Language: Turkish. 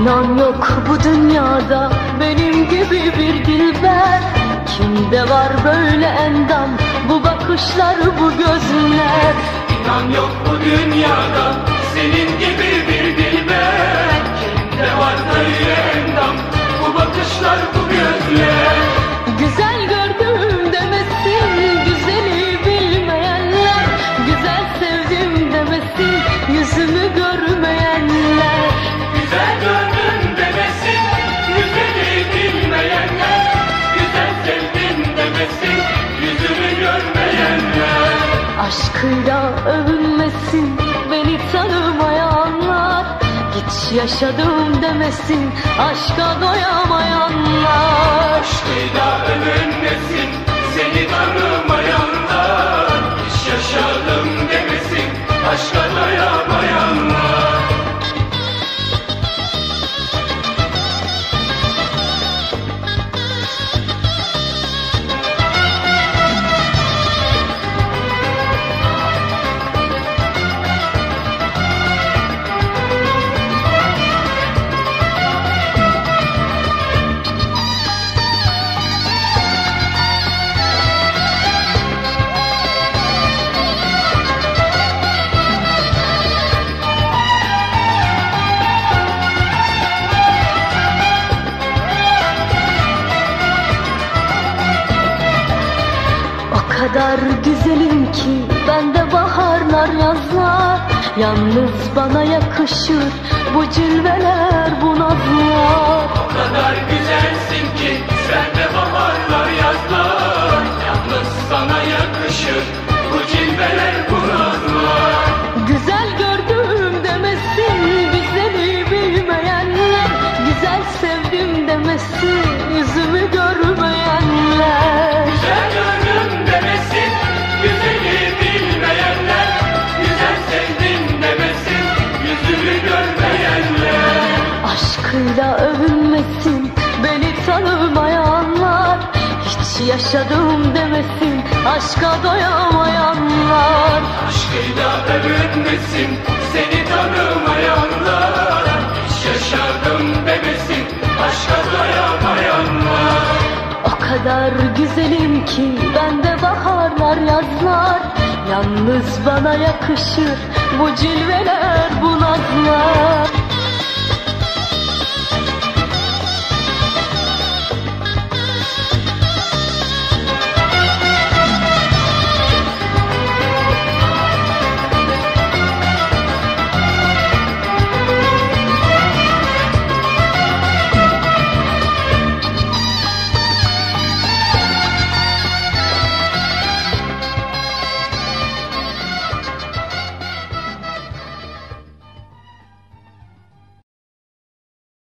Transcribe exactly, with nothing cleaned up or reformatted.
İnan yok bu dünyada benim gibi bir dilber. Kimde var böyle endam, bu bakışlar, bu gözler? İnan yok bu dünyada senin gibi bir dilber. Kimde var böyle endam, bu bakışlar, bu gözler? Güzel gördüm demesin güzeli bilmeyenler, güzel sevdim demesin yüzümü görmeyenler. Güzel gördüm demesin güzeli bilmeyenler, güzel sevdim demesin yüzümü görmeyenler. Aşkıyla övünmesin beni tanımayanlar, hiç yaşadım demesin aşka doyamayanlar. Aşkıyla övünmesin seni tanımayanlar, hiç yaşadım demesin aşka doyamayanlar. O kadar güzelim ki bende baharlar yazlar, yalnız bana yakışır bu cilveler, bu nazlar. O kadar güzelsin ki sende baharlar yazlar, yalnız sana yakışır bu cilveler, bu nazlar. Güzel gördüm demesin güzeli bilmeyenler, güzel sevdim demesin yüzümü görmeyenler. Güzel gördüm demesin güzeli bilmeyenler, güzel sevdim demesin yüzümü görmeyenler. Aşkıyla övünmesin beni tanımayanlar, hiç yaşadım demesin aşka doyamayanlar. Aşkıyla övünmesin seni tanımayanlar, hiç yaşadım demesin aşka doyamayanlar. O kadar güzelim ki bende baharlar yazlar, yalnız bana yakışır bu cilveler, bu nazlar.